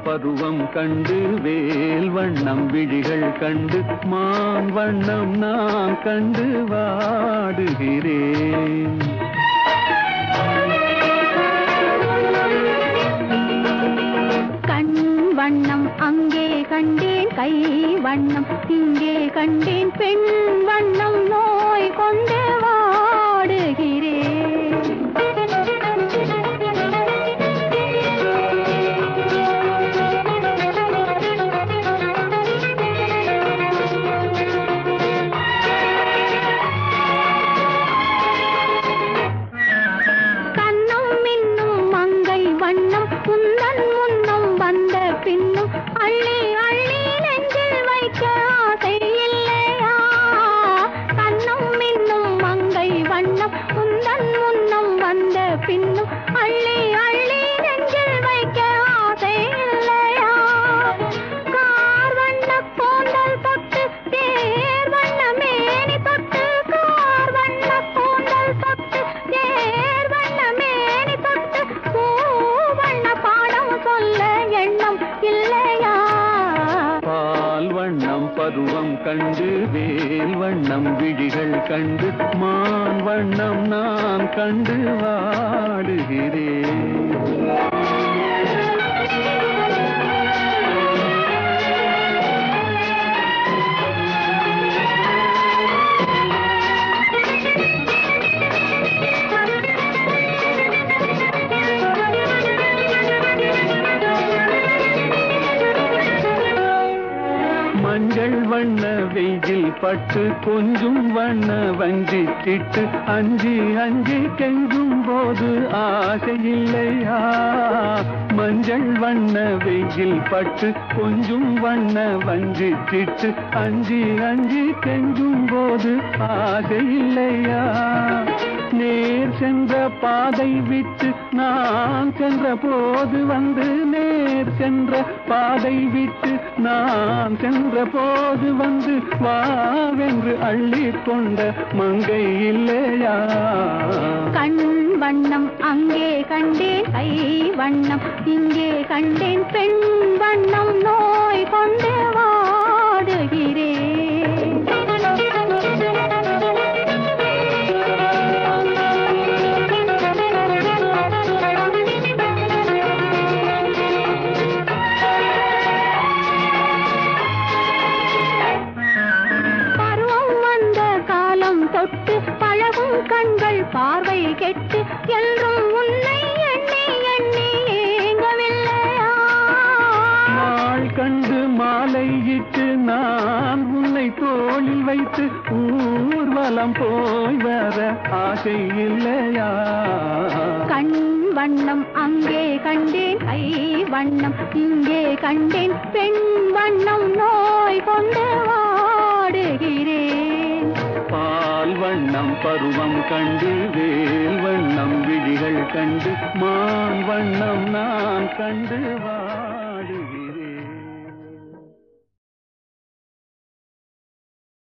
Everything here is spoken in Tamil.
பருவம் கண்டு வேல் வண்ணம் விழிகள் கண்டு மான் வண்ணம் நான் கண்டு வாடுகிறேன். கண் வண்ணம் அங்கே கண்டேன், கை வண்ணம் இங்கே கண்டேன், பெண் வண்ணம் நோய் கொண்டு வாடுகிறேன். கண்ணம் மின்னும் மங்கை வண்ணம் உந்தன் முன்னம் வந்த பின்னும் அள்ளி அள்ளி நெஞ்சில் வைக்க ஆசை இல்லையா? கண்ணம் மின்னும் மங்கை வண்ணம் உந்தன் முன்னம் வந்த பின்னும் அள்ளி அள்ளி நெஞ்சில் வைக்க ஆசை இல்லையா? கார் வண்ண கூந்தல் தொட்டு தேர் வண்ண மேனி தொட்டு, கார் வண்ண கூந்தல் தொட்டு தேர் வண்ண மேனி தொட்டு, பூ வண்ண பாடம் சொல்ல எண்ணம் இல்லையா? பால் வண்ணம் பருவம் கண்டு வேல் வண்ணம் விழிகள் கண்டு மான் வண்ணம் நான் கண்டு வாடுகிறேன். மஞ்சள் வண்ண வெயில் பட்டு கொஞ்சும் வண்ண வஞ்சி திட்டு அஞ்சி அஞ்சி கெஞ்சும் போது ஆசை இல்லையா? மஞ்சள் வண்ண வெயில் பட்டு கொஞ்சும் வண்ண வஞ்சி திட்டு அஞ்சி அஞ்சி கெஞ்சும் போது ஆசை இல்லையா? நேர் சென்ற பாதை விட்டு நான் சென்ற போது வந்து, நேர் சென்ற பாதை விட்டு நான் சென்ற போது வந்து வாவென்று அள்ளி கொண்ட மங்கை இல்லையா? கண் வண்ணம் அங்கே கண்டேன், கை வண்ணம் இங்கே கண்டேன், பெண் வண்ணம் நோய் கொண்டு வாடுகிறேன். தொட்டு பழகும் கண்கள் பார்வை கெட்டு என்றும் உன்னை எண்ணி எண்ணி ஏங்கவில்லையா? நாள் கண்டு மாலையிட்டு நான் உன்னை தோளில் வைத்து ஊர்வலம் போய் வர ஆசை இல்லையா? கண் வண்ணம் அங்கே கண்டேன், கை வண்ணம் இங்கே கண்டேன், பெண் வண்ணம் நோய் கொண்டு வாடுகிறேன். பால் வண்ணம் பருவம் கண்டு வேல் வண்ணம் விழிகள் கண்டு மான் வண்ணம் நான் கண்டு வா